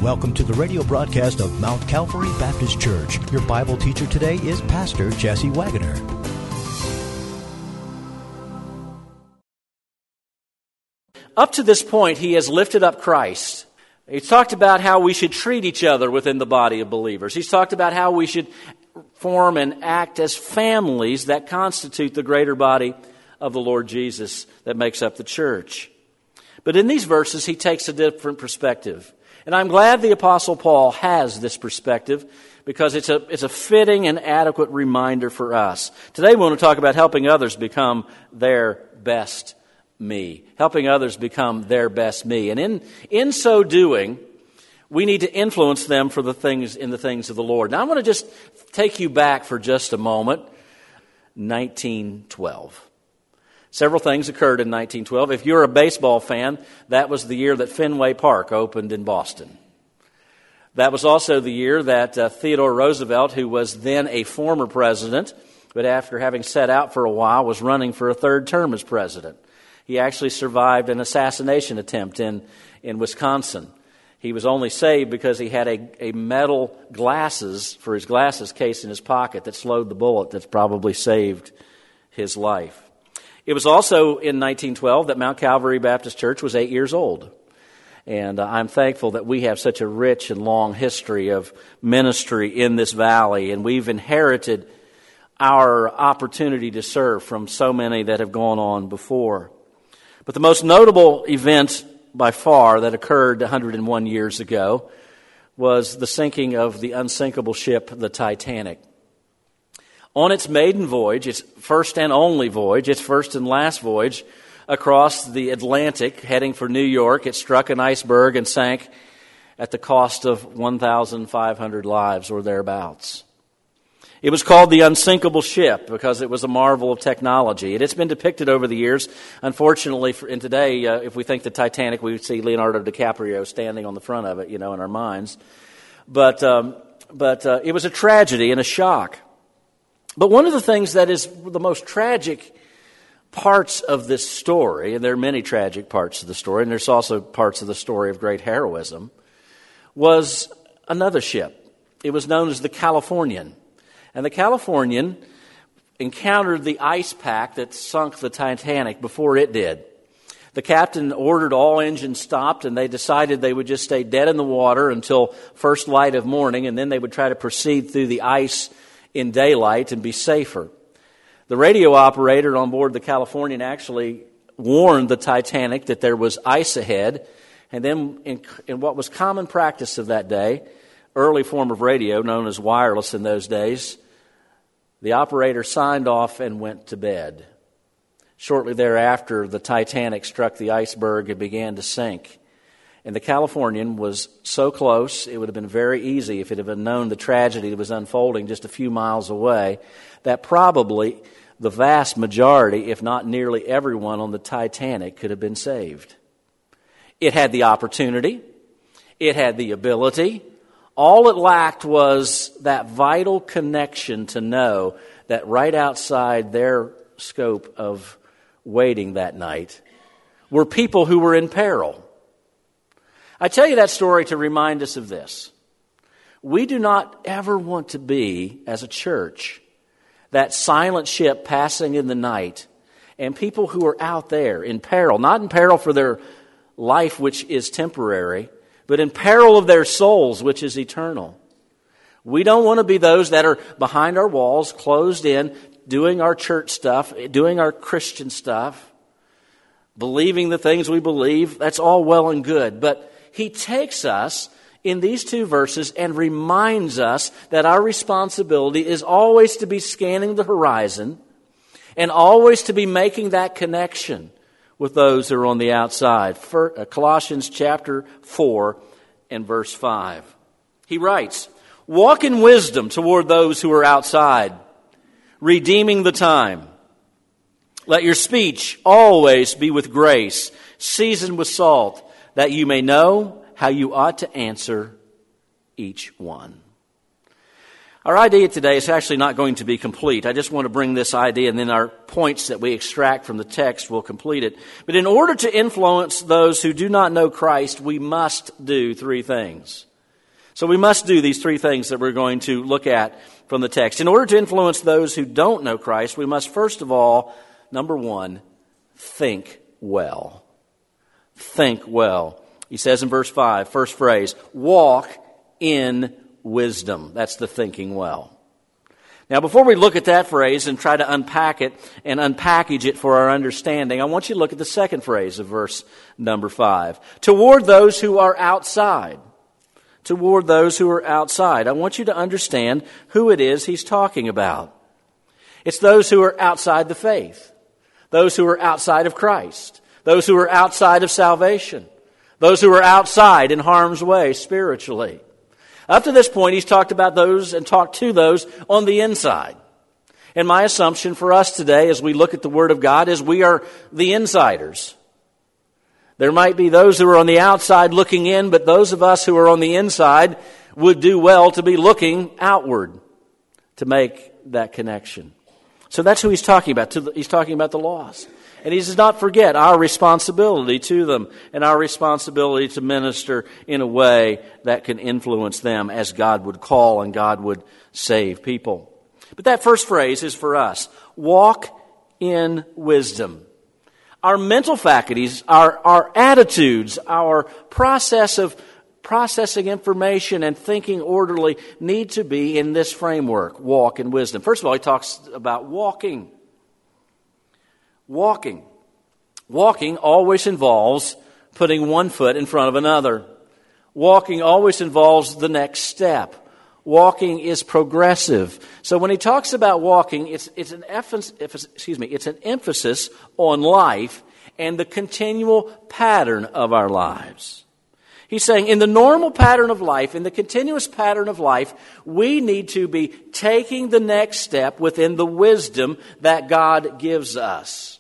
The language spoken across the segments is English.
Welcome to the radio broadcast of Mount Calvary Baptist Church. Your Bible teacher today is Pastor Jesse Wagoner. Up to this point, he has lifted up Christ. He's talked about how we should treat each other within the body of believers. He's talked about how we should form and act as families that constitute the greater body of the Lord Jesus that makes up the church. But in these verses, he takes a different perspective. And I'm glad the Apostle Paul has this perspective because it's a fitting and adequate reminder for us. Today we want to talk about helping others become their best me. Helping others become their best me. And in so doing, we need to influence them for the things of the Lord. Now I want to just take you back for just a moment. 1912. Several things occurred in 1912. If you're a baseball fan, that was the year that Fenway Park opened in Boston. That was also the year that Theodore Roosevelt, who was then a former president, but after having set out for a while, was running for a third term as president. He actually survived an assassination attempt in Wisconsin. He was only saved because he had a metal glasses for his glasses case in his pocket that slowed the bullet that's probably saved his life. It was also in 1912 that Mount Calvary Baptist Church was 8 years old. And I'm thankful that we have such a rich and long history of ministry in this valley. And we've inherited our opportunity to serve from so many that have gone on before. But the most notable event by far that occurred 101 years ago was the sinking of the unsinkable ship, the Titanic. On its maiden voyage, its first and only voyage, its first and last voyage across the Atlantic, heading for New York, it struck an iceberg and sank at the cost of 1,500 lives or thereabouts. It was called the unsinkable ship because it was a marvel of technology. And it's been depicted over the years. Unfortunately, and today, if we think the Titanic, we would see Leonardo DiCaprio standing on the front of it, in our minds. But it was a tragedy and a shock. But one of the things that is the most tragic parts of this story, and there are many tragic parts of the story, and there's also parts of the story of great heroism, was another ship. It was known as the Californian. And the Californian encountered the ice pack that sunk the Titanic before it did. The captain ordered all engines stopped, and they decided they would just stay dead in the water until first light of morning, and then they would try to proceed through the ice in daylight and be safer. The radio operator on board the Californian actually warned the Titanic that there was ice ahead. And then in what was common practice of that day, early form of radio known as wireless in those days, the operator signed off and went to bed. Shortly thereafter, the Titanic struck the iceberg and began to sink. And the Californian was so close, it would have been very easy if it had been known the tragedy that was unfolding just a few miles away, that probably the vast majority, if not nearly everyone on the Titanic could have been saved. It had the opportunity. It had the ability. All it lacked was that vital connection to know that right outside their scope of waiting that night were people who were in peril. I tell you that story to remind us of this. We do not ever want to be, as a church, that silent ship passing in the night and people who are out there in peril, not in peril for their life, which is temporary, but in peril of their souls, which is eternal. We don't want to be those that are behind our walls, closed in, doing our church stuff, doing our Christian stuff, believing the things we believe. That's all well and good, but he takes us in these two verses and reminds us that our responsibility is always to be scanning the horizon and always to be making that connection with those who are on the outside. Colossians chapter 4 and verse 5. He writes, "Walk in wisdom toward those who are outside, redeeming the time. Let your speech always be with grace, seasoned with salt, that you may know how you ought to answer each one." Our idea today is actually not going to be complete. I just want to bring this idea, and then our points that we extract from the text will complete it. But in order to influence those who do not know Christ, we must do three things. So we must do these three things that we're going to look at from the text. In order to influence those who don't know Christ, we must first of all, number one, think well. Think well. He says in verse 5, first phrase, walk in wisdom. That's the thinking well. Now, before we look at that phrase and try to unpack it and unpackage it for our understanding, I want you to look at the second phrase of verse number 5. Toward those who are outside. Toward those who are outside. I want you to understand who it is he's talking about. It's those who are outside the faith. Those who are outside of Christ. Those who are outside of salvation. Those who are outside in harm's way spiritually. Up to this point, he's talked about those and talked to those on the inside. And my assumption for us today as we look at the Word of God is we are the insiders. There might be those who are on the outside looking in, but those of us who are on the inside would do well to be looking outward to make that connection. So that's who he's talking about. He's talking about the lost. And he does not forget our responsibility to them and our responsibility to minister in a way that can influence them as God would call and God would save people. But that first phrase is for us. Walk in wisdom. Our mental faculties, our attitudes, our process of processing information and thinking orderly need to be in this framework, walk in wisdom. First of all, he talks about walking. Walking. Walking always involves putting one foot in front of another. Walking always involves the next step. Walking is progressive. So when he talks about walking, it's an emphasis on life and the continual pattern of our lives. He's saying in the normal pattern of life, in the continuous pattern of life, we need to be taking the next step within the wisdom that God gives us.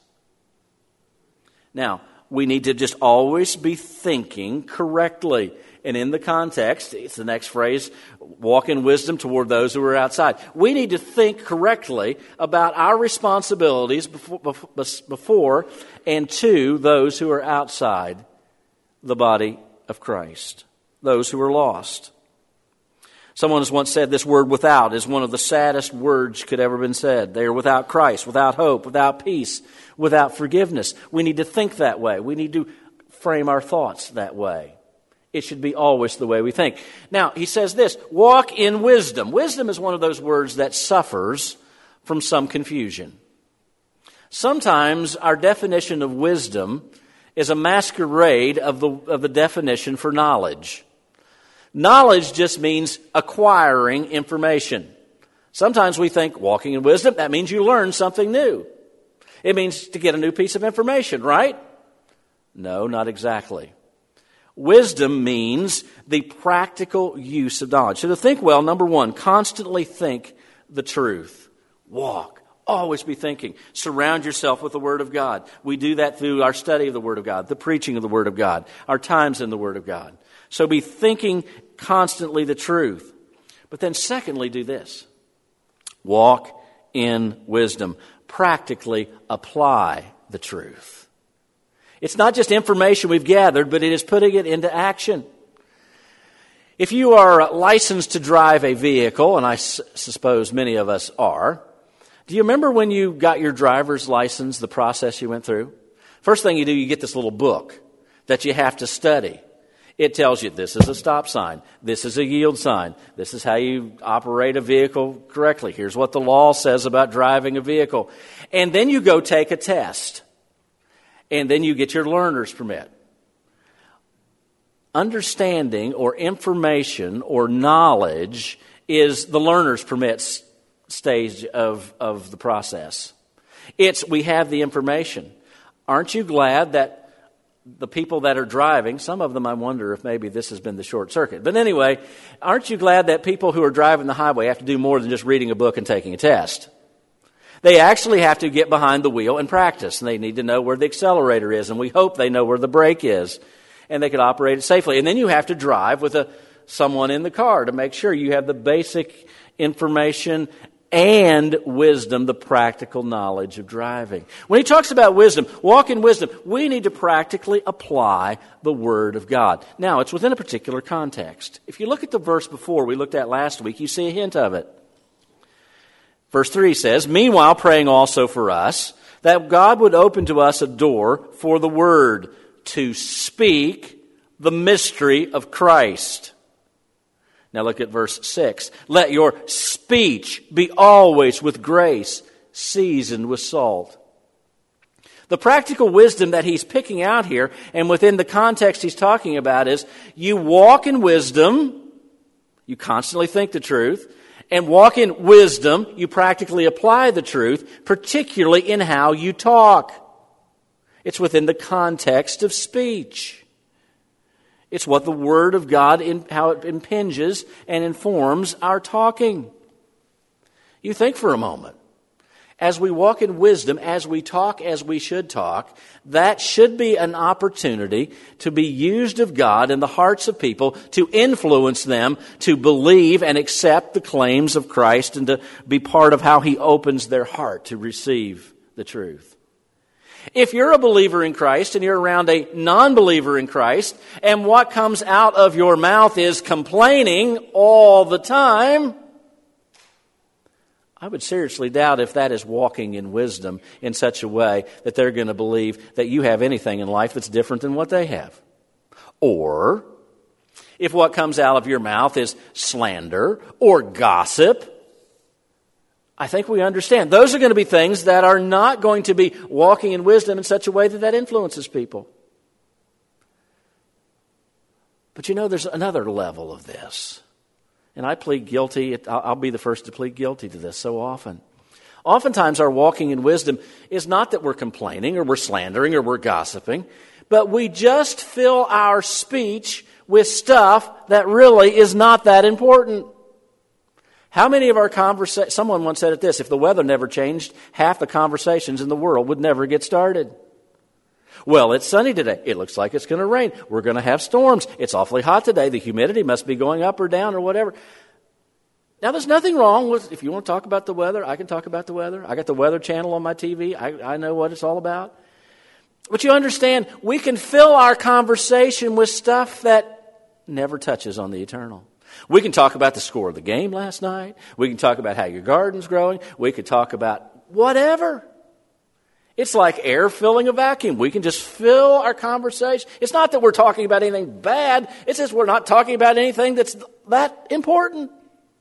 Now, we need to just always be thinking correctly. And in the context, it's the next phrase, walk in wisdom toward those who are outside. We need to think correctly about our responsibilities before and to those who are outside the body of Christ, those who are lost. Someone has once said this word without is one of the saddest words could ever been said. They are without Christ, without hope, without peace, without forgiveness. We need to think that way. We need to frame our thoughts that way. It should be always the way we think. Now, he says this, walk in wisdom. Wisdom is one of those words that suffers from some confusion. Sometimes our definition of wisdom is a masquerade of the definition for knowledge. Knowledge just means acquiring information. Sometimes we think walking in wisdom, that means you learn something new. It means to get a new piece of information, right? No, not exactly. Wisdom means the practical use of knowledge. So to think well, number one, constantly think the truth. Walk. Always be thinking. Surround yourself with the Word of God. We do that through our study of the Word of God, the preaching of the Word of God, our times in the Word of God. So be thinking constantly the truth. But then secondly, do this. Walk in wisdom. Practically apply the truth. It's not just information we've gathered, but it is putting it into action. If you are licensed to drive a vehicle, and I suppose many of us are, do you remember when you got your driver's license, the process you went through? First thing you do, you get this little book that you have to study. It tells you this is a stop sign, this is a yield sign, this is how you operate a vehicle correctly. Here's what the law says about driving a vehicle. And then you go take a test. And then you get your learner's permit. Understanding or information or knowledge is the learner's permit stage of the process. We have the information. Aren't you glad that the people that are driving, some of them I wonder if maybe this has been the short circuit. But anyway, aren't you glad that people who are driving the highway have to do more than just reading a book and taking a test? They actually have to get behind the wheel and practice. And they need to know where the accelerator is. And we hope they know where the brake is. And they can operate it safely. And then you have to drive with someone in the car to make sure you have the basic information and wisdom, the practical knowledge of driving. When he talks about wisdom, walk in wisdom, we need to practically apply the Word of God. Now, it's within a particular context. If you look at the verse before we looked at last week, you see a hint of it. Verse 3 says, "Meanwhile, praying also for us, that God would open to us a door for the Word to speak the mystery of Christ." Now look at verse 6. "Let your speech be always with grace, seasoned with salt." The practical wisdom that he's picking out here, and within the context he's talking about, is you walk in wisdom, you constantly think the truth, and walk in wisdom, you practically apply the truth, particularly in how you talk. It's within the context of speech. It's what the Word of God, how it impinges and informs our talking. You think for a moment. As we walk in wisdom, as we talk as we should talk, that should be an opportunity to be used of God in the hearts of people, to influence them to believe and accept the claims of Christ and to be part of how He opens their heart to receive the truth. If you're a believer in Christ and you're around a non-believer in Christ, and what comes out of your mouth is complaining all the time, I would seriously doubt if that is walking in wisdom in such a way that they're going to believe that you have anything in life that's different than what they have. Or, if what comes out of your mouth is slander or gossip, I think we understand. Those are going to be things that are not going to be walking in wisdom in such a way that that influences people. But you know, there's another level of this. And I plead guilty. I'll be the first to plead guilty to this so often. Oftentimes our walking in wisdom is not that we're complaining or we're slandering or we're gossiping, but we just fill our speech with stuff that really is not that important. How many of our conversations, someone once said it this, if the weather never changed, half the conversations in the world would never get started. Well, it's sunny today. It looks like it's going to rain. We're going to have storms. It's awfully hot today. The humidity must be going up or down or whatever. Now, there's nothing wrong with, if you want to talk about the weather, I can talk about the weather. I got the Weather Channel on my TV. I know what it's all about. But you understand, we can fill our conversation with stuff that never touches on the eternal. We can talk about the score of the game last night. We can talk about how your garden's growing. We could talk about whatever. It's like air filling a vacuum. We can just fill our conversation. It's not that we're talking about anything bad. It's just we're not talking about anything that's that important.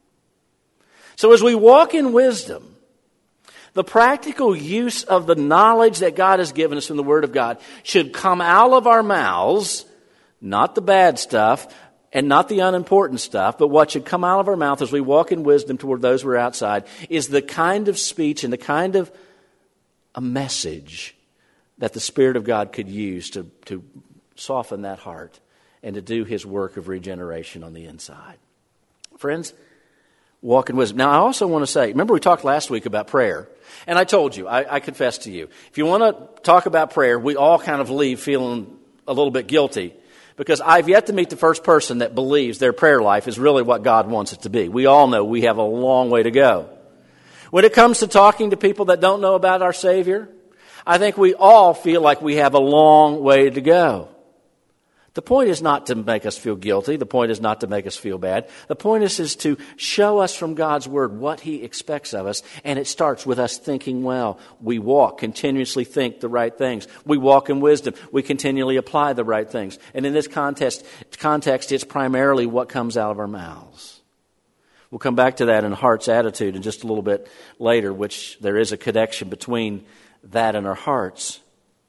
So as we walk in wisdom, the practical use of the knowledge that God has given us from the Word of God should come out of our mouths, not the bad stuff, and not the unimportant stuff, but what should come out of our mouth as we walk in wisdom toward those who are outside is the kind of speech and the kind of a message that the Spirit of God could use to soften that heart and to do His work of regeneration on the inside. Friends, walk in wisdom. Now, I also want to say, remember we talked last week about prayer, and I told you, I confess to you, if you want to talk about prayer, we all kind of leave feeling a little bit guilty. Because I've yet to meet the first person that believes their prayer life is really what God wants it to be. We all know we have a long way to go. When it comes to talking to people that don't know about our Savior, I think we all feel like we have a long way to go. The point is not to make us feel guilty. The point is not to make us feel bad. The point is to show us from God's Word what He expects of us. And it starts with us thinking well. We walk, continuously think the right things. We walk in wisdom. We continually apply the right things. And in this context, it's primarily what comes out of our mouths. We'll come back to that in heart's attitude in just a little bit later, which there is a connection between that and our hearts.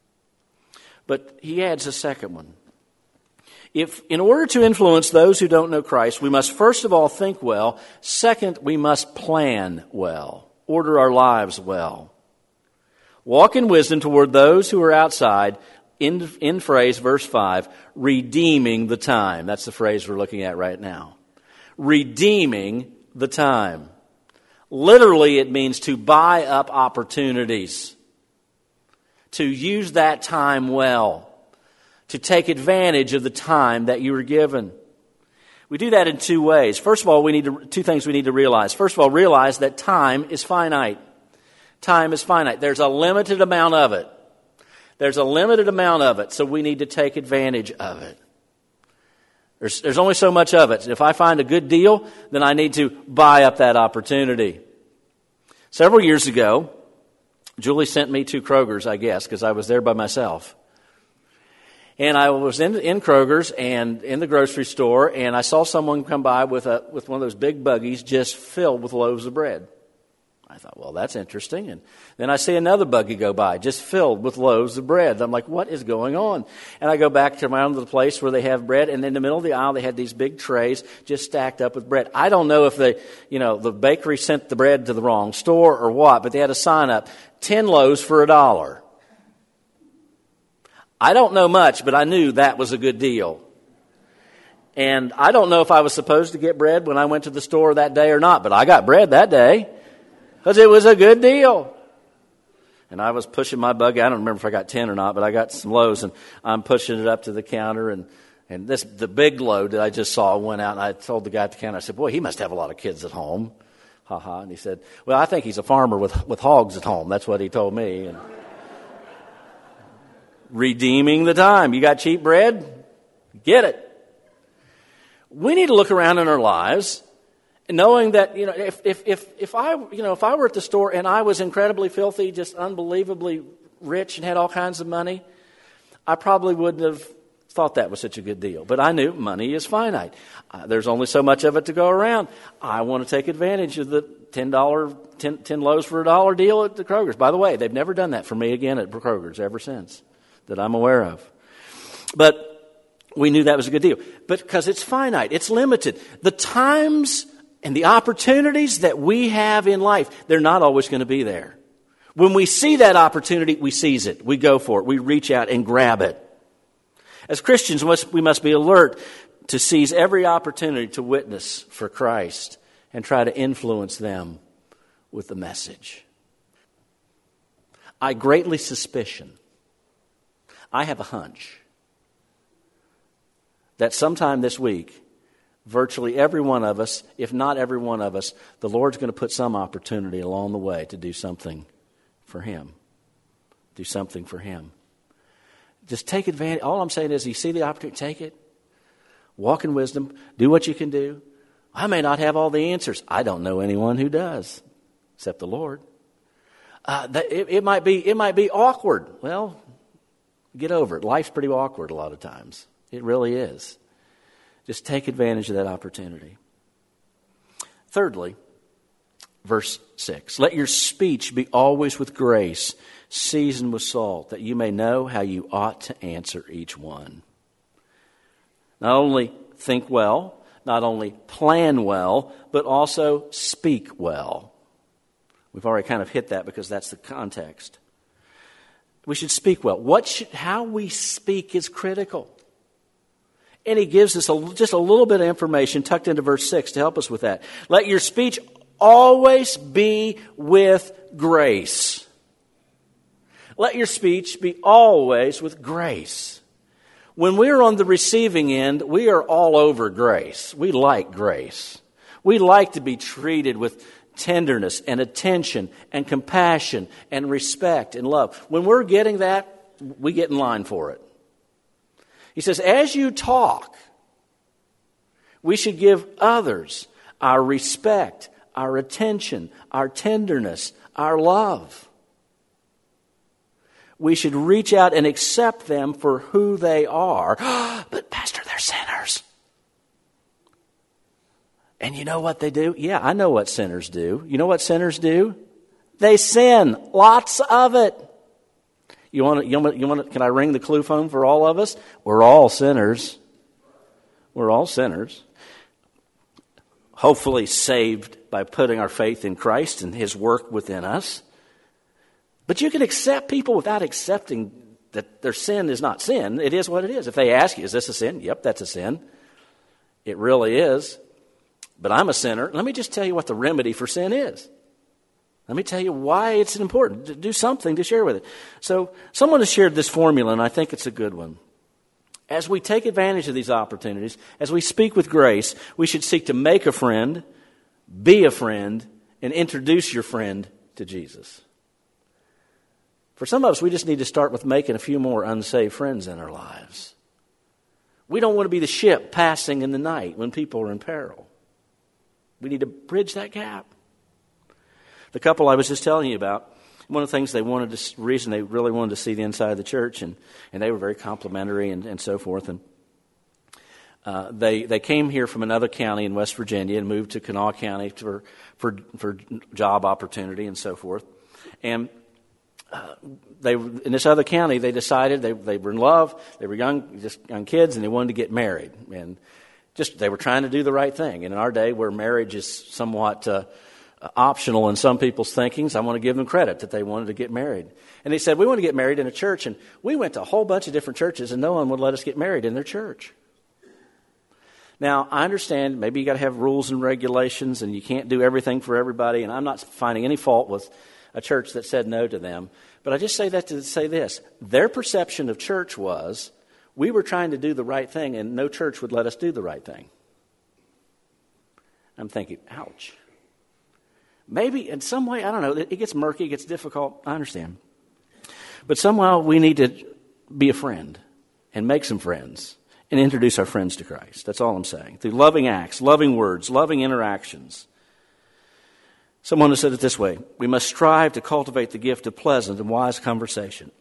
But he adds a second one. If, in order to influence those who don't know Christ, we must first of all think well. Second, we must plan well, order our lives well. Walk in wisdom toward those who are outside, in phrase, verse 5, redeeming the time. That's the phrase we're looking at right now. Redeeming the time. Literally, it means to buy up opportunities, to use that time well, to take advantage of the time that you were given. We do that in two ways. First of all, two things we need to realize. First of all, realize that time is finite. Time is finite. There's a limited amount of it. There's a limited amount of it, so we need to take advantage of it. There's only so much of it. If I find a good deal, then I need to buy up that opportunity. Several years ago, Julie sent me to Kroger's, I guess, because I was there by myself. And I was in Kroger's and in the grocery store, and I saw someone come by with one of those big buggies just filled with loaves of bread. I thought, well, that's interesting. And then I see another buggy go by, just filled with loaves of bread. I'm like, what is going on? And I go back to the place where they have bread, and in the middle of the aisle, they had these big trays just stacked up with bread. I don't know if the bakery sent the bread to the wrong store or what, but they had a sign up, 10 loaves for $1. I don't know much, but I knew that was a good deal. And I don't know if I was supposed to get bread when I went to the store that day or not, but I got bread that day. Because it was a good deal. And I was pushing my buggy. I don't remember if I got 10 or not, but I got some loaves, and I'm pushing it up to the counter. And the big load that I just saw went out, and I told the guy at the counter, I said, boy, he must have a lot of kids at home. Ha ha. And he said, well, I think he's a farmer with hogs at home. That's what he told me. And redeeming the time. You got cheap bread? Get it. We need to look around in our lives, knowing that, if I were at the store and I was incredibly filthy, just unbelievably rich and had all kinds of money, I probably wouldn't have thought that was such a good deal. But I knew money is finite. There's only so much of it to go around. I want to take advantage of the $10, 10 loaves for $1 deal at the Kroger's. By the way, they've never done that for me again at Kroger's ever since that I'm aware of. But we knew that was a good deal. But because it's finite, it's limited. The times and the opportunities that we have in life, they're not always going to be there. When we see that opportunity, we seize it. We go for it. We reach out and grab it. As Christians, we must be alert to seize every opportunity to witness for Christ and try to influence them with the message. I greatly suspicion, I have a hunch, that sometime this week, virtually every one of us, if not every one of us, the Lord's going to put some opportunity along the way to do something for Him. Do something for Him. Just take advantage. All I'm saying is, you see the opportunity, take it. Walk in wisdom. Do what you can do. I may not have all the answers. I don't know anyone who does, except the Lord. It might be awkward. Well, get over it. Life's pretty awkward a lot of times. It really is. Just take advantage of that opportunity. Thirdly, verse 6. Let your speech be always with grace, seasoned with salt, that you may know how you ought to answer each one. Not only think well, not only plan well, but also speak well. We've already kind of hit that because that's the context. We should speak well. How we speak is critical. And he gives us just a little bit of information tucked into verse 6 to help us with that. Let your speech always be with grace. Let your speech be always with grace. When we're on the receiving end, we are all over grace. We like grace. We like to be treated with tenderness and attention and compassion and respect and love. When we're getting that, we get in line for it. He says, as you talk, we should give others our respect, our attention, our tenderness, our love. We should reach out and accept them for who they are. But Pastor, they're sinners. And you know what they do? Yeah, I know what sinners do. You know what sinners do? They sin. Lots of it. You want? Can I ring the clue phone for all of us? We're all sinners. We're all sinners. Hopefully saved by putting our faith in Christ and His work within us. But you can accept people without accepting that their sin is not sin. It is what it is. If they ask you, is this a sin? Yep, that's a sin. It really is. But I'm a sinner. Let me just tell you what the remedy for sin is. Let me tell you why it's important to do something to share with it. So someone has shared this formula, and I think it's a good one. As we take advantage of these opportunities, as we speak with grace, we should seek to make a friend, be a friend, and introduce your friend to Jesus. For some of us, we just need to start with making a few more unsaved friends in our lives. We don't want to be the ship passing in the night when people are in peril. We need to bridge that gap. The couple I was just telling you about, one of the things reason they really wanted to see the inside of the church, and they were very complimentary and so forth. And they came here from another county in West Virginia and moved to Kanawha County for job opportunity and so forth. And they in this other county, they decided they were in love. They were young kids, and they wanted to get married. And they were trying to do the right thing. And in our day, where marriage is somewhat optional in some people's thinkings, I want to give them credit that they wanted to get married. And they said, we want to get married in a church. And we went to a whole bunch of different churches, and no one would let us get married in their church. Now, I understand maybe you got to have rules and regulations, and you can't do everything for everybody. And I'm not finding any fault with a church that said no to them. But I just say that to say this. Their perception of church was, we were trying to do the right thing, and no church would let us do the right thing. I'm thinking, ouch. Maybe in some way, I don't know, it gets murky, it gets difficult, I understand. But somehow we need to be a friend and make some friends and introduce our friends to Christ. That's all I'm saying. Through loving acts, loving words, loving interactions. Someone has said it this way: we must strive to cultivate the gift of pleasant and wise conversation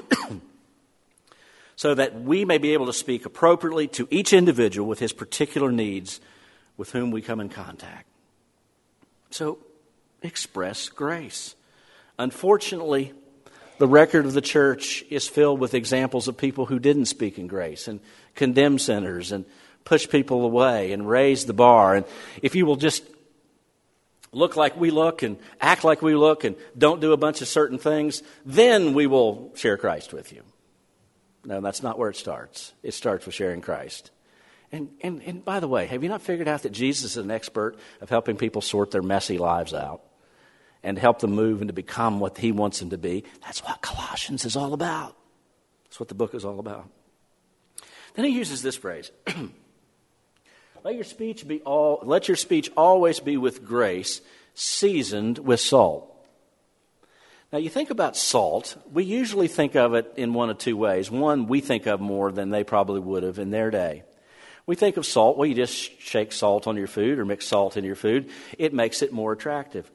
so that we may be able to speak appropriately to each individual with his particular needs with whom we come in contact. So, express grace. Unfortunately, the record of the church is filled with examples of people who didn't speak in grace and condemn sinners and push people away and raise the bar. And if you will just look like we look and act like we look and don't do a bunch of certain things, then we will share Christ with you. No, that's not where it starts. It starts with sharing Christ. And by the way, have you not figured out that Jesus is an expert of helping people sort their messy lives out and help them move and to become what he wants them to be? That's what Colossians is all about. That's what the book is all about. Then he uses this phrase: let your speech always be with grace, seasoned with salt. Now, you think about salt, we usually think of it in one of two ways. One, we think of more than they probably would have in their day. We think of salt, well, you just shake salt on your food or mix salt in your food. It makes it more attractive.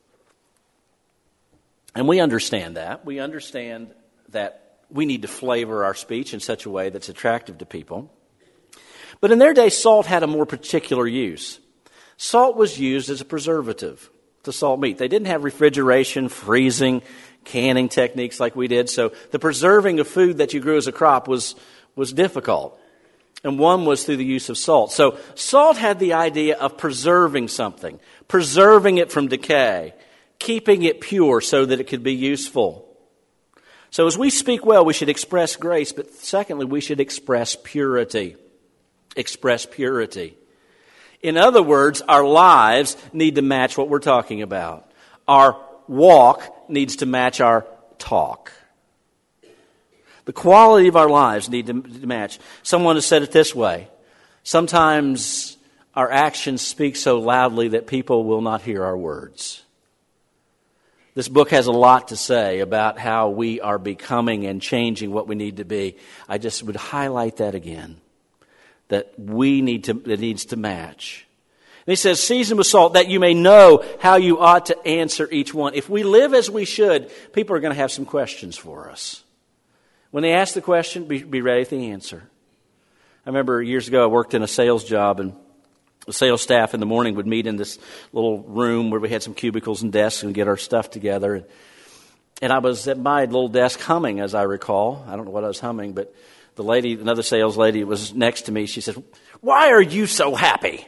And we understand that. We understand that we need to flavor our speech in such a way that's attractive to people. But in their day, salt had a more particular use. Salt was used as a preservative to salt meat. They didn't have refrigeration, freezing, canning techniques like we did. So the preserving of food that you grew as a crop was difficult. And one was through the use of salt. So salt had the idea of preserving something, preserving it from decay, keeping it pure so that it could be useful. So as we speak well, we should express grace, but secondly, we should express purity. Express purity. In other words, our lives need to match what we're talking about. Our walk needs to match our talk. The quality of our lives need to match. Someone has said it this way: sometimes our actions speak so loudly that people will not hear our words. This book has a lot to say about how we are becoming and changing what we need to be. I just would highlight that again, that it needs to match. And he says, season with salt, that you may know how you ought to answer each one. If we live as we should, people are going to have some questions for us. When they ask the question, be ready for the answer. I remember years ago I worked in a sales job, and the sales staff in the morning would meet in this little room where we had some cubicles and desks and get our stuff together. And I was at my little desk humming, as I recall. I don't know what I was humming, but the lady, another sales lady, was next to me. She said, "Why are you so happy?"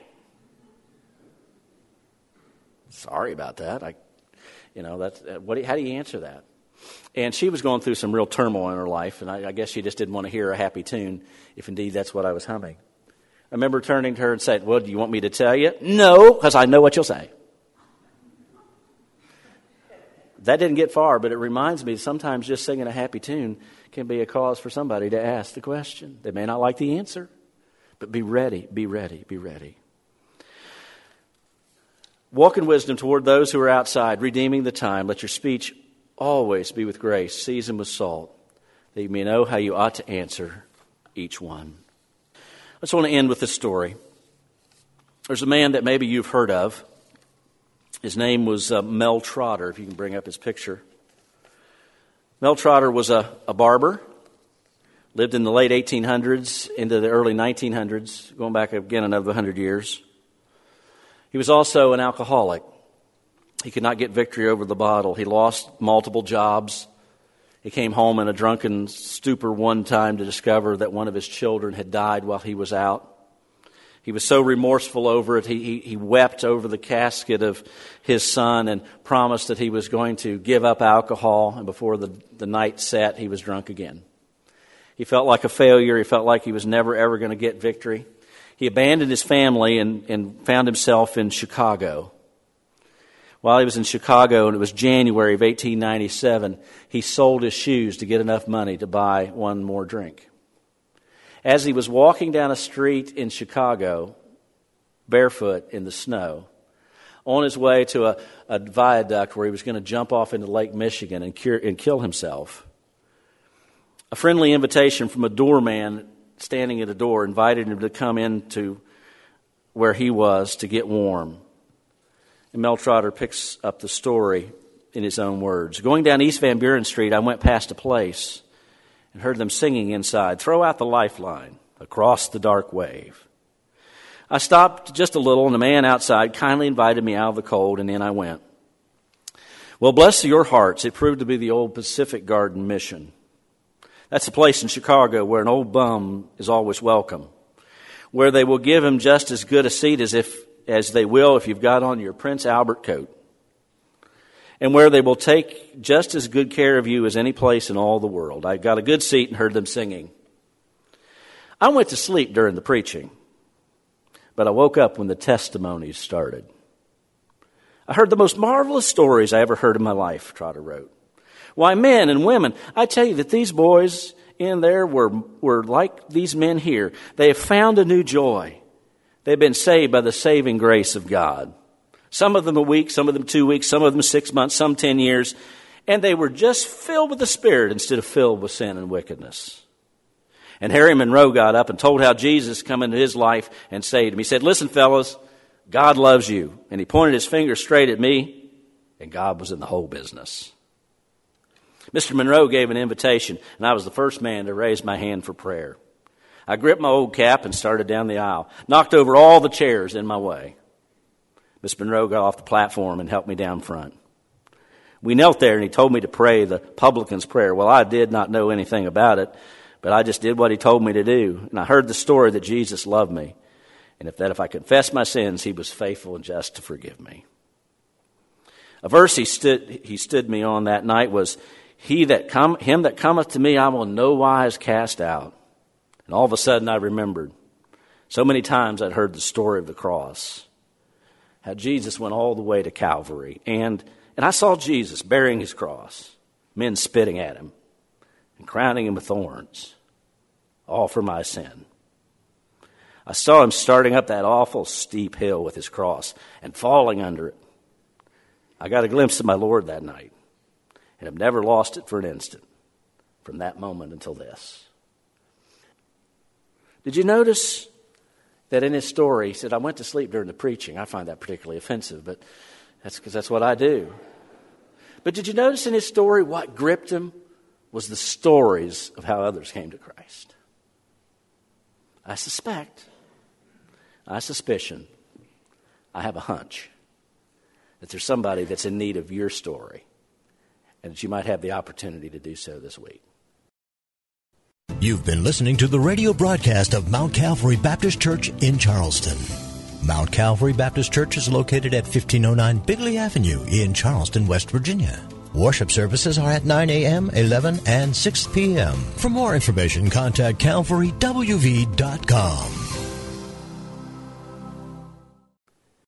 Sorry about that. How do you answer that? And she was going through some real turmoil in her life, and I guess she just didn't want to hear a happy tune, if indeed that's what I was humming. I remember turning to her and saying, "Well, do you want me to tell you?" "No, because I know what you'll say." that didn't get far, but it reminds me sometimes just singing a happy tune can be a cause for somebody to ask the question. They may not like the answer, but be ready, be ready, be ready. Walk in wisdom toward those who are outside, redeeming the time. Let your speech always be with grace, seasoned with salt, that you may know how you ought to answer each one. I just want to end with this story. There's a man that maybe you've heard of. His name was Mel Trotter, if you can bring up his picture. Mel Trotter was a barber, lived in the late 1800s into the early 1900s, going back again another 100 years. He was also an alcoholic. He could not get victory over the bottle. He lost multiple jobs. He came home in a drunken stupor one time to discover that one of his children had died while he was out. He was so remorseful over it, he wept over the casket of his son and promised that he was going to give up alcohol, and before the night set, he was drunk again. He felt like a failure. He felt like he was never, ever going to get victory. He abandoned his family and found himself in Chicago. While he was in Chicago, and it was January of 1897, he sold his shoes to get enough money to buy one more drink. As he was walking down a street in Chicago, barefoot in the snow, on his way to a viaduct where he was going to jump off into Lake Michigan and kill himself, a friendly invitation from a doorman standing at a door invited him to come into where he was to get warm. And Mel Trotter picks up the story in his own words. Going down East Van Buren Street, I went past a place and heard them singing inside, "Throw out the lifeline, across the dark wave." I stopped just a little, and the man outside kindly invited me out of the cold, and in I went. Well, bless your hearts, it proved to be the old Pacific Garden Mission. That's a place in Chicago where an old bum is always welcome, where they will give him just as good a seat as they will if you've got on your Prince Albert coat, and where they will take just as good care of you as any place in all the world. I got a good seat and heard them singing. I went to sleep during the preaching, but I woke up when the testimonies started. I heard the most marvelous stories I ever heard in my life, Trotter wrote. Why, men and women, I tell you that these boys in there were like these men here. They have found a new joy. They've been saved by the saving grace of God. Some of them a week, some of them 2 weeks, some of them 6 months, some 10 years. And they were just filled with the Spirit instead of filled with sin and wickedness. And Harry Monroe got up and told how Jesus come into his life and saved him. He said, "Listen, fellas, God loves you." And he pointed his finger straight at me, and God was in the whole business. Mr. Monroe gave an invitation, and I was the first man to raise my hand for prayer. I gripped my old cap and started down the aisle, knocked over all the chairs in my way. Mr. Monroe got off the platform and helped me down front. We knelt there, and he told me to pray the publican's prayer. Well, I did not know anything about it, but I just did what he told me to do. And I heard the story that Jesus loved me, and if I confessed my sins, he was faithful and just to forgive me. A verse he stood me on that night was, him that cometh to me I will in no wise cast out. And all of a sudden I remembered so many times I'd heard the story of the cross, how Jesus went all the way to Calvary. And I saw Jesus bearing his cross, men spitting at him and crowning him with thorns, all for my sin. I saw him starting up that awful steep hill with his cross and falling under it. I got a glimpse of my Lord that night, and have never lost it for an instant from that moment until this. Did you notice that in his story, he said, I went to sleep during the preaching. I find that particularly offensive, but that's because that's what I do. But did you notice in his story what gripped him was the stories of how others came to Christ? I suspicion, I have a hunch that there's somebody that's in need of your story, and that you might have the opportunity to do so this week. You've been listening to the radio broadcast of Mount Calvary Baptist Church in Charleston. Mount Calvary Baptist Church is located at 1509 Bigley Avenue in Charleston, West Virginia. Worship services are at 9 a.m., 11, and 6 p.m. For more information, contact calvarywv.com.